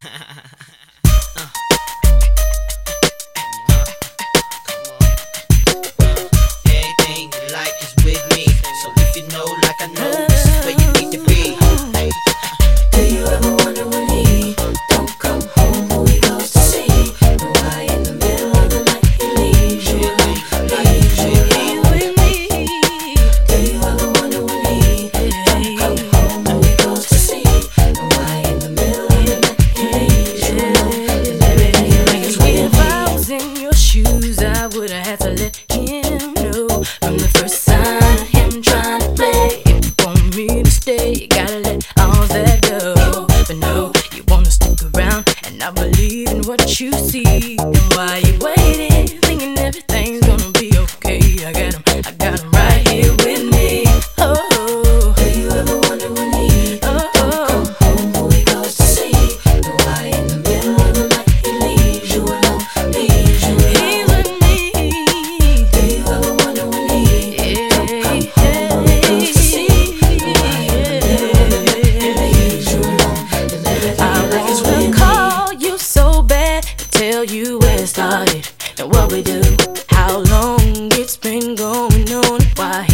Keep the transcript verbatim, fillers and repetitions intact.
Anything you like is with me. So if you know, like I know, this is where you need to be. Do you ever wonder when he don't come home, who he goes to see? And why in the middle of the night he leaves you alone, leaves you alone with me? Do you ever wonder when he don't come home, who he goes to see? And why in the middle of the night he leaves you alone, and everything you make is with me? If I was in your shoes, I would have had to let him know from the first sign of him trying to play. If you want me to stay, you gotta let all that go. But no, you wanna stick around, and I believe in what you see. And why you waiting, thinking everything's gonna be okay? I got him, I got him right here with me. Oh, Do you ever wonder when he oh, don't come home, who he goes to see? And why in the middle of the night he leaves you alone, leaves you alone? he's with me. Do you ever wonder when he Yeah, don't come home, who he goes to see? And why in the middle of the night he leaves you alone, and everything I you like is want with to me? call you so bad to tell you where it started and what we do, how long it's been going on, why